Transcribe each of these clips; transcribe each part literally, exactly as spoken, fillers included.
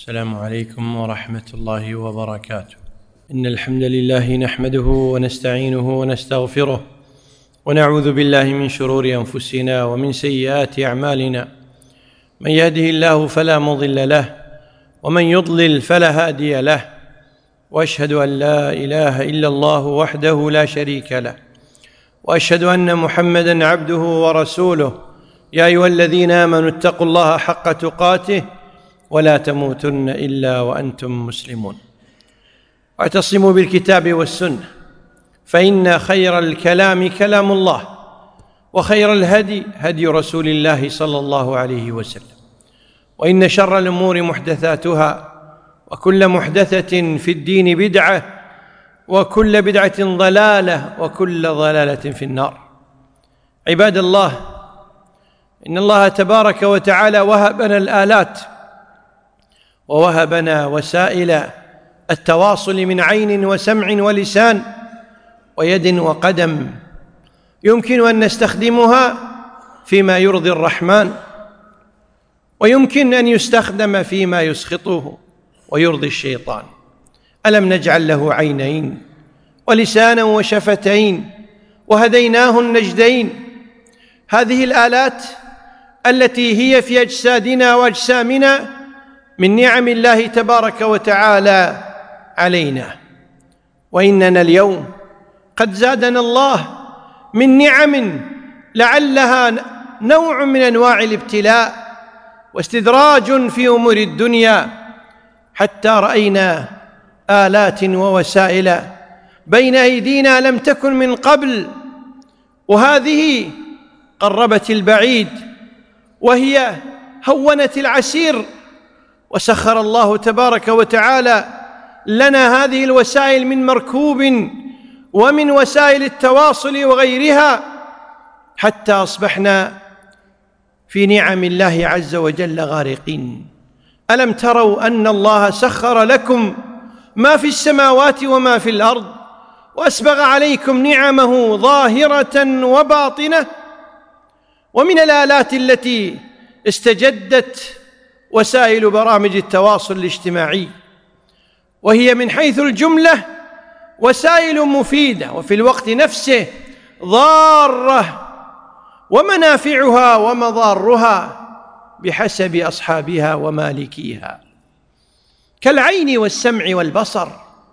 السلام عليكم ورحمة الله وبركاته. إن الحمد لله نحمده ونستعينه ونستغفره ونعوذ بالله من شرور أنفسنا ومن سيئات أعمالنا، من يهده الله فلا مضل له ومن يضلل فلا هادي له، وأشهد أن لا إله إلا الله وحده لا شريك له، وأشهد أن محمدًا عبده ورسوله. يا أيها الذين آمنوا اتقوا الله حق تقاته ولا تموتن إلا وأنتم مسلمون، واعتصموا بالكتاب والسنة، فإن خير الكلام كلام الله، وخير الهدي هدي رسول الله صلى الله عليه وسلم، وإن شر الأمور محدثاتها، وكل محدثة في الدين بدعة، وكل بدعة ضلالة، وكل ضلالة في النار. عباد الله، إن الله تبارك وتعالى وهبنا الآلات ووهبنا وسائل التواصل من عين وسمع ولسان ويد وقدم، يمكن أن نستخدمها فيما يرضي الرحمن، ويمكن أن يستخدم فيما يسخطه ويرضي الشيطان. ألم نجعل له عينين ولسانا وشفتين وهديناه النجدين؟ هذه الآلات التي هي في أجسادنا وأجسامنا من نعم الله تبارك وتعالى علينا، وإننا اليوم قد زادنا الله من نعم لعلها نوع من أنواع الابتلاء واستدراج في أمور الدنيا، حتى رأينا آلات ووسائل بين أيدينا لم تكن من قبل، وهذه قربت البعيد وهي هونت العسير. وسخر الله تبارك وتعالى لنا هذه الوسائل من مركوب ومن وسائل التواصل وغيرها، حتى أصبحنا في نعم الله عز وجل غارقين. ألم تروا أن الله سخر لكم ما في السماوات وما في الأرض، وأسبغ عليكم نعمه ظاهرة وباطنة؟ ومن الآلات التي استجدت وسائل برامج التواصل الاجتماعي، وهي من حيث الجملة وسائل مفيدة وفي الوقت نفسه ضارة، ومنافعها ومضارها بحسب أصحابها ومالكيها، كالعين والسمع والبصر،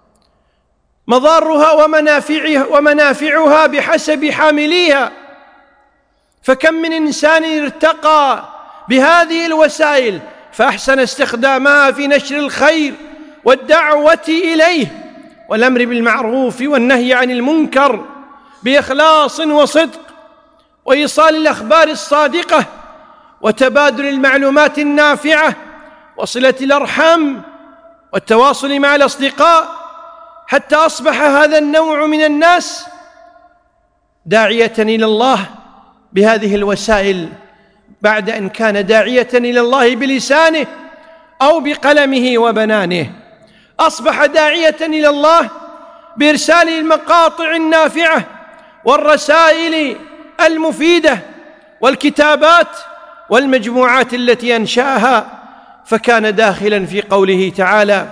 مضارها ومنافعها, ومنافعها بحسب حامليها. فكم من إنسان ارتقى بهذه الوسائل فأحسن استخدامها في نشر الخير والدعوة إليه والأمر بالمعروف والنهي عن المنكر بإخلاص وصدق، وإيصال الأخبار الصادقة وتبادل المعلومات النافعة وصلة الأرحام والتواصل مع الأصدقاء، حتى أصبح هذا النوع من الناس داعية إلى الله بهذه الوسائل، بعد أن كان داعية إلى الله بلسانه أو بقلمه وبنانه، أصبح داعية إلى الله بإرسال المقاطع النافعة والرسائل المفيدة والكتابات والمجموعات التي أنشأها، فكان داخلا في قوله تعالى: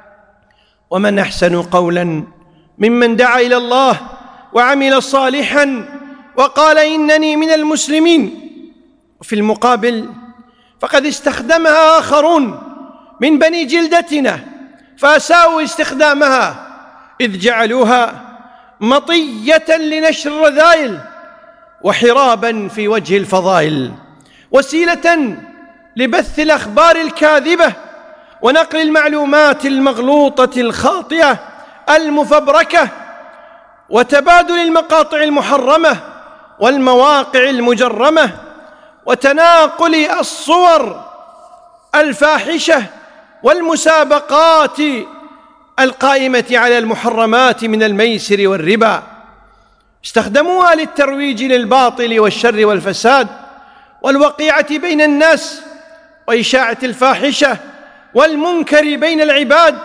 ومن أحسن قولا ممن دعا إلى الله وعمل صالحا وقال إنني من المسلمين. وفي المقابل فقد استخدمها آخرون من بني جلدتنا فأساءوا استخدامها، إذ جعلوها مطية لنشر الرذائل وحرابا في وجه الفضائل، وسيلة لبث الأخبار الكاذبة ونقل المعلومات المغلوطة الخاطئة المفبركة، وتبادل المقاطع المحرمة والمواقع المجرمة، وتناقل الصور الفاحشة والمسابقات القائمة على المحرمات من الميسر والربا. استخدموها للترويج للباطل والشر والفساد والوقيعة بين الناس وإشاعة الفاحشة والمنكر بين العباد.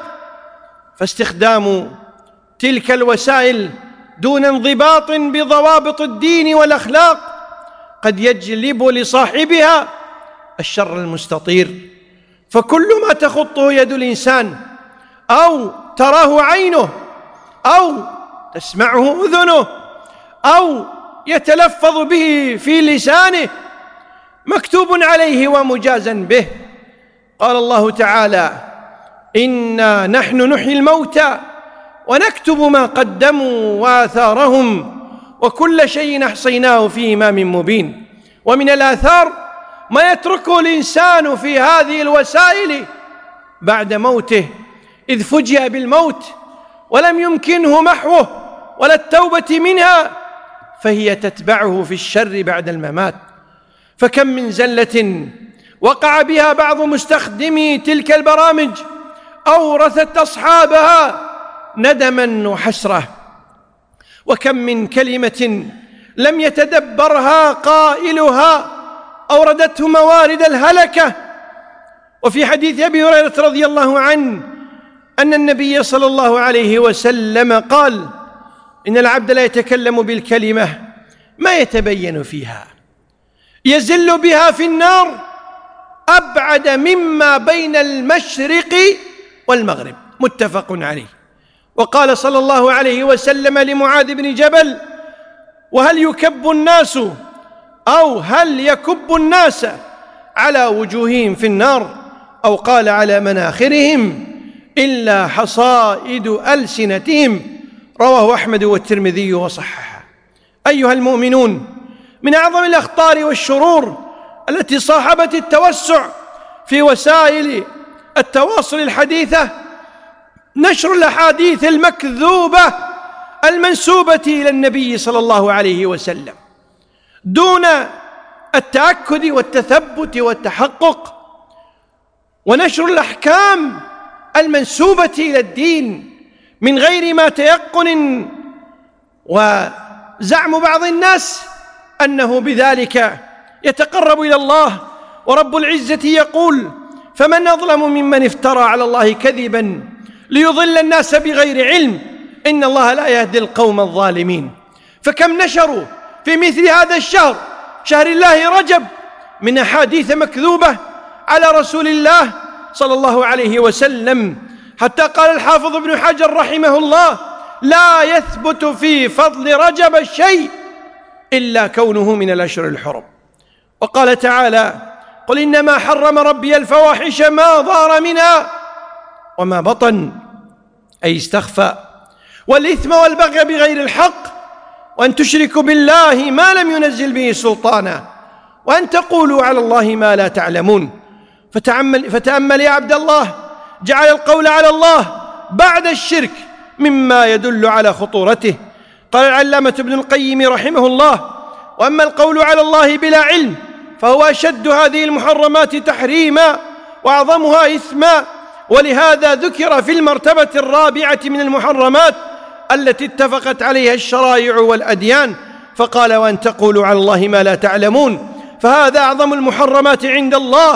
فاستخدام تلك الوسائل دون انضباط بضوابط الدين والأخلاق قد يجلب لصاحبها الشر المستطير، فكل ما تخطه يد الإنسان أو تراه عينه أو تسمعه أذنه أو يتلفظ به في لسانه مكتوب عليه ومجازا به. قال الله تعالى: إنا نحن نحيي الموتى ونكتب ما قدموا وآثارهم وكل شيء أحصيناه في إمام مبين. ومن الآثار ما يتركه الإنسان في هذه الوسائل بعد موته، إذ فجأ بالموت ولم يمكنه محوه ولا التوبة منها، فهي تتبعه في الشر بعد الممات. فكم من زلة وقع بها بعض مستخدمي تلك البرامج أورثت أصحابها ندما وحسرة، وكم من كلمة لم يتدبرها قائلها أوردته موارد الهلكة. وفي حديث أبي هريرة رضي الله عنه أن النبي صلى الله عليه وسلم قال: إن العبد لا يتكلم بالكلمة ما يتبين فيها يزل بها في النار أبعد مما بين المشرق والمغرب، متفق عليه. وقال صلى الله عليه وسلم لمعاذ بن جبل: وهل يكب الناس أو هل يكب الناس على وجوههم في النار، أو قال على مناخرهم، إلا حصائد ألسنتهم. رواه أحمد والترمذي وصححه. أيها المؤمنون، من أعظم الأخطار والشرور التي صاحبت التوسع في وسائل التواصل الحديثة نشر الأحاديث المكذوبة المنسوبة إلى النبي صلى الله عليه وسلم دون التأكد والتثبت والتحقق، ونشر الأحكام المنسوبة إلى الدين من غير ما تيقن، وزعم بعض الناس أنه بذلك يتقرب إلى الله. ورب العزة يقول: فمن أظلم ممن افترى على الله كذبا ليضل الناس بغير علم إن الله لا يهدي القوم الظالمين. فكم نشروا في مثل هذا الشهر، شهر الله رجب، من أحاديث مكذوبة على رسول الله صلى الله عليه وسلم، حتى قال الحافظ ابن حجر رحمه الله: لا يثبت في فضل رجب شيء إلا كونه من الأشهر الحرم. وقال تعالى: قل إنما حرم ربي الفواحش ما ظهر منها وما بطن، أي استخفى، والإثم والبغي بغير الحق، وأن تشركوا بالله ما لم ينزل به سلطانا، وأن تقولوا على الله ما لا تعلمون. فتأمل, فتأمل يا عبد الله، جعل القول على الله بعد الشرك مما يدل على خطورته. قال العلامة ابن القيم رحمه الله: وأما القول على الله بلا علم فهو أشد هذه المحرمات تحريما وأعظمها إثما، ولهذا ذكر في المرتبة الرابعة من المحرمات التي اتفقت عليها الشرائع والأديان، فقال: وأن تقولوا على الله ما لا تعلمون، فهذا أعظم المحرمات عند الله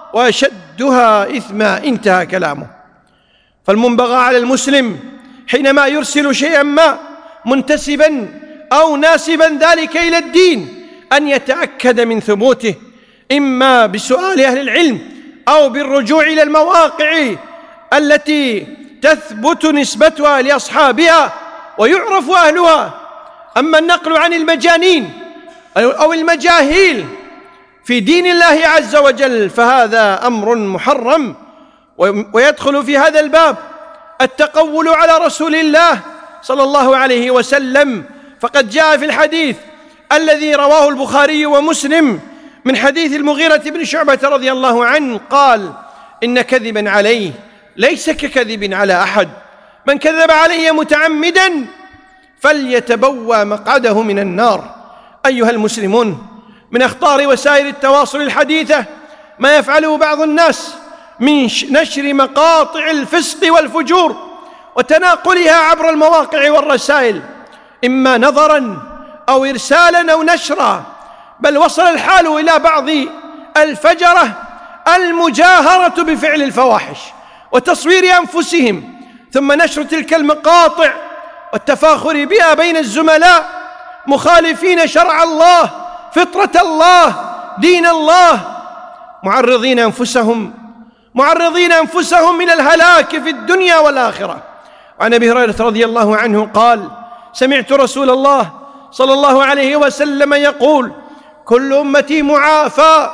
وأشدها إثما. انتهى كلامه. فالمنبغى على المسلم حينما يرسل شيئا ما منتسبا أو ناسبا ذلك إلى الدين أن يتأكد من ثبوته، إما بسؤال أهل العلم أو بالرجوع إلى المواقع التي تثبت نسبتها لأصحابها ويعرف أهلها. أما النقل عن المجانين أو المجاهيل في دين الله عز وجل فهذا أمر محرم. ويدخل في هذا الباب التقول على رسول الله صلى الله عليه وسلم، فقد جاء في الحديث الذي رواه البخاري ومسلم من حديث المغيرة بن شعبة رضي الله عنه قال: إن كذبا عليه ليس ككذب على أحد، من كذب علي متعمدا فليتبوأ مقعده من النار. أيها المسلمون، من أخطار وسائل التواصل الحديثة ما يفعله بعض الناس من نشر مقاطع الفسق والفجور وتناقلها عبر المواقع والرسائل، إما نظرا أو إرسالا أو نشرا، بل وصل الحال إلى بعض الفجرة المجاهرة بفعل الفواحش وتصوير أنفسهم ثم نشر تلك المقاطع والتفاخر بها بين الزملاء مخالفين شرع الله، فطرة الله، دين الله، معرضين أنفسهم معرضين أنفسهم من الهلاك في الدنيا والآخرة. وعن أبي هريرة رضي الله عنه قال: سمعت رسول الله صلى الله عليه وسلم يقول: كل أمتي معافى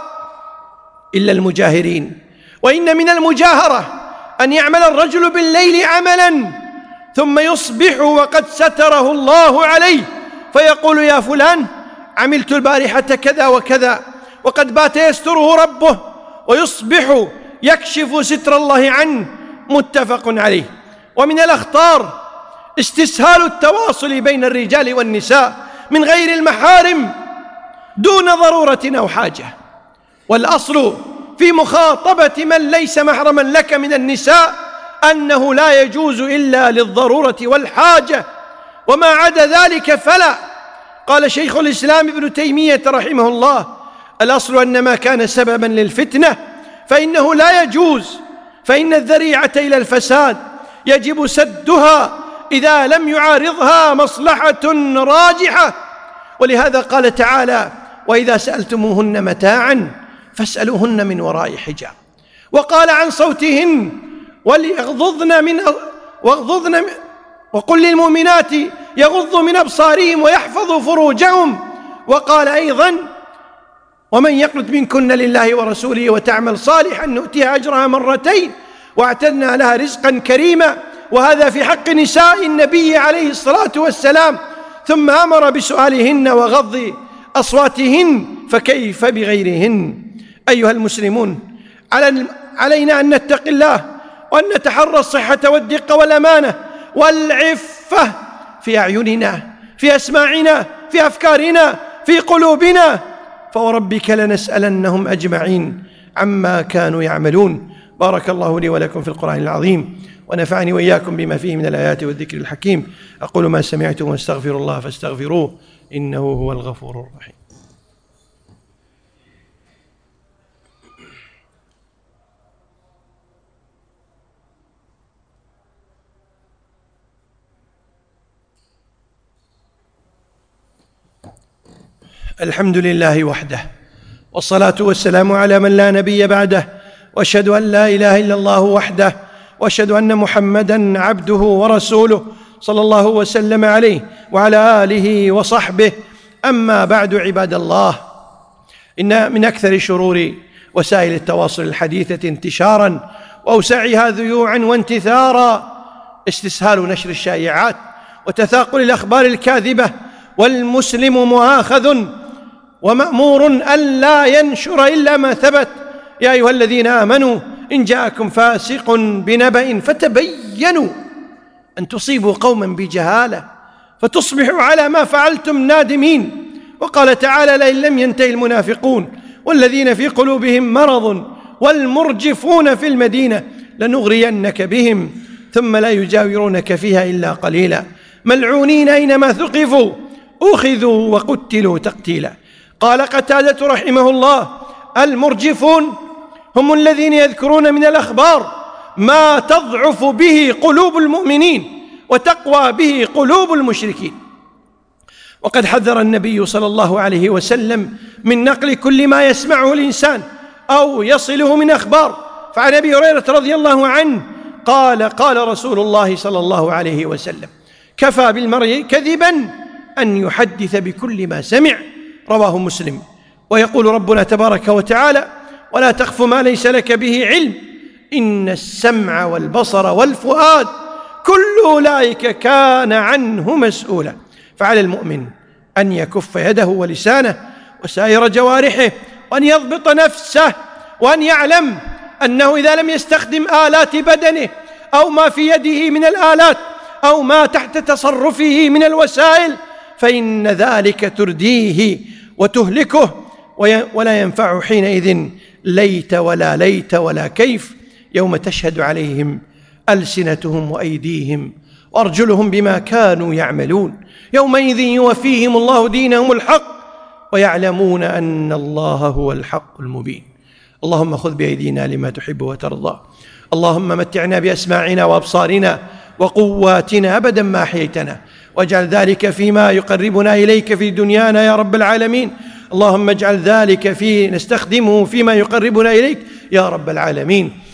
إلا المجاهرين، وإن من المجاهرة أن يعمل الرجل بالليل عملا ثم يصبح وقد ستره الله عليه، فيقول: يا فلان، عملت البارحة كذا وكذا، وقد بات يستره ربه، ويصبح يكشف ستر الله عنه. متفق عليه. ومن الأخطار استسهال التواصل بين الرجال والنساء من غير المحارم دون ضرورة أو حاجة. والأصل في مخاطبة من ليس محرما لك من النساء أنه لا يجوز إلا للضرورة والحاجة، وما عدا ذلك فلا. قال شيخ الإسلام ابن تيمية رحمه الله: الأصل أن ما كان سببا للفتنة فإنه لا يجوز، فإن الذريعة إلى الفساد يجب سدها إذا لم يعارضها مصلحة راجحة. ولهذا قال تعالى: وإذا سألتموهن متاعا فاسألوهن من وراء حجاب. وقال عن صوتهن: وليغضضن من واغضضن من وقل للمؤمنات يغضوا من أبصارهم ويحفظوا فروجهم. وقال أيضا: ومن يقنت منكن لله ورسوله وتعمل صالحا نؤتيها أجرها مرتين واعتدنا لها رزقا كريما. وهذا في حق نساء النبي عليه الصلاة والسلام، ثم أمر بسؤالهن وغض أصواتهن، فكيف بغيرهن؟ أيها المسلمون، علينا أن نتقي الله وأن نتحرى الصحة والدقة والأمانة والعفة في أعيننا، في أسماعنا، في أفكارنا، في قلوبنا، فوربك لنسألنهم أجمعين عما كانوا يعملون. بارك الله لي ولكم في القرآن العظيم، ونفعني وإياكم بما فيه من الآيات والذكر الحكيم. أقول ما سمعتم واستغفر الله فاستغفروه إنه هو الغفور الرحيم. الحمد لله وحده، والصلاة والسلام على من لا نبي بعده، وأشهد أن لا إله إلا الله وحده، وأشهد أن محمدًا عبده ورسوله صلى الله وسلم عليه وعلى آله وصحبه. أما بعد، عباد الله، إن من أكثر شرور وسائل التواصل الحديثة انتشاراً وأوسعها ذيوعاً وانتثاراً استسهال نشر الشائعات وتثاقل الأخبار الكاذبة، والمسلم مؤاخذ ومأمور ألا ينشر إلا ما ثبت. يا أيها الذين آمنوا إن جاءكم فاسق بنبأ فتبينوا أن تصيبوا قوما بجهالة فتصبحوا على ما فعلتم نادمين. وقال تعالى: لئن لم ينتهي المنافقون والذين في قلوبهم مرض والمرجفون في المدينة لنغرينك بهم ثم لا يجاورونك فيها إلا قليلا ملعونين أينما ثقفوا أخذوا وقتلوا تقتيلا. قال قتادة رحمه الله: المرجفون هم الذين يذكرون من الأخبار ما تضعف به قلوب المؤمنين وتقوى به قلوب المشركين. وقد حذر النبي صلى الله عليه وسلم من نقل كل ما يسمعه الإنسان أو يصله من أخبار. فعن أبي هريرة رضي الله عنه قال: قال رسول الله صلى الله عليه وسلم: كفى بالمرء كذبا أن يحدث بكل ما سمع. رواه مسلم. ويقول ربنا تبارك وتعالى: ولا تخف ما ليس لك به علم إن السمع والبصر والفؤاد كل أولئك كان عنه مسؤولا. فعلى المؤمن أن يكف يده ولسانه وسائر جوارحه، وأن يضبط نفسه، وأن يعلم أنه إذا لم يستخدم آلات بدنه أو ما في يده من الآلات أو ما تحت تصرفه من الوسائل فإن ذلك ترديه وتهلكه، ولا ينفع حينئذ ليت ولا ليت ولا كيف، يوم تشهد عليهم ألسنتهم وأيديهم وأرجلهم بما كانوا يعملون، يومئذ يوفيهم الله دينهم الحق ويعلمون أن الله هو الحق المبين. اللهم خذ بأيدينا لما تحب وترضى. اللهم متعنا بأسماعنا وأبصارنا وقواتنا أبدا ما أحييتنا، واجعل ذلك فيما يقربنا إليك في دنيانا يا رب العالمين. اللهم اجعل ذلك في نستخدمه فيما يقربنا إليك يا رب العالمين.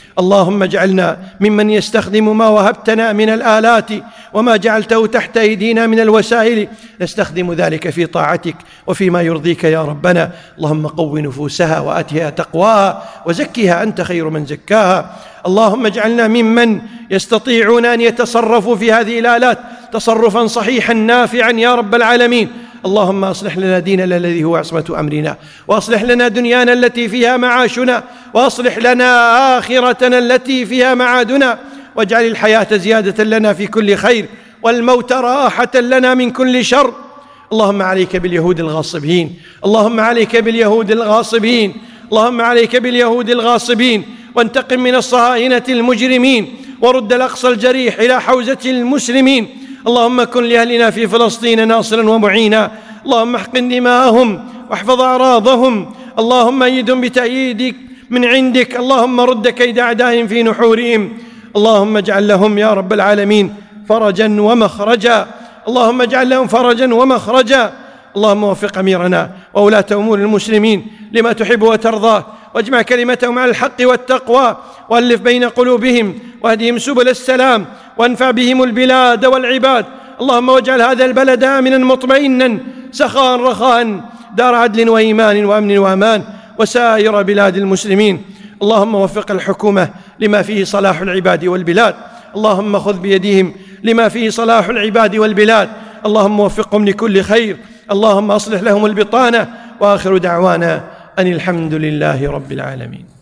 اللهم اجعلنا ممن يستخدم ما وهبتنا من الآلات وما جعلته تحت أيدينا من الوسائل نستخدم ذلك في طاعتك وفيما يرضيك يا ربنا. اللهم قو نفوسها وآتها تقواها وزكها أنت خير من زكاها. اللهم اجعلنا ممن يستطيعون أن يتصرفوا في هذه الآلات تصرفا صحيحا نافعا يا رب العالمين. اللهم أصلح لنا ديننا الذي هو عصمة أمرنا، وأصلح لنا دنيانا التي فيها معاشنا، وأصلح لنا آخرتنا التي فيها معادنا، واجعل الحياة زيادة لنا في كل خير والموت راحة لنا من كل شر. اللهم عليك باليهود الغاصبين، اللهم عليك باليهود الغاصبين، اللهم عليك باليهود الغاصبين، وانتقم من الصهاينة المجرمين، ورد الأقصى الجريح إلى حوزة المسلمين. اللهم كن لأهلنا في فلسطين ناصرا ومعينا، اللهم احقن دماءهم واحفظ أعراضهم، اللهم أيدهم بتأييدك من عندك، اللهم رد كيد أعدائهم في نحورهم. اللهم اجعل لهم يا رب العالمين فرجا ومخرجا، اللهم اجعل لهم فرجا ومخرجا. اللهم وفق أميرنا وولاة أمور المسلمين لما تحب وترضاه، واجمع كلمتهم على الحق والتقوى، وألف بين قلوبهم، واهدهم سبل السلام، وانفع بهم البلاد والعباد. اللهم واجعل هذا البلد آمنا مطمئنا سخاء رخاء، دار عدل وإيمان وأمن وأمان، وسائر بلاد المسلمين. اللهم وفق الحكومة لما فيه صلاح العباد والبلاد، اللهم خذ بيدهم لما فيه صلاح العباد والبلاد، اللهم وفقهم لكل خير، اللهم أصلح لهم البطانة. وآخر دعوانا أن الحمد لله رب العالمين.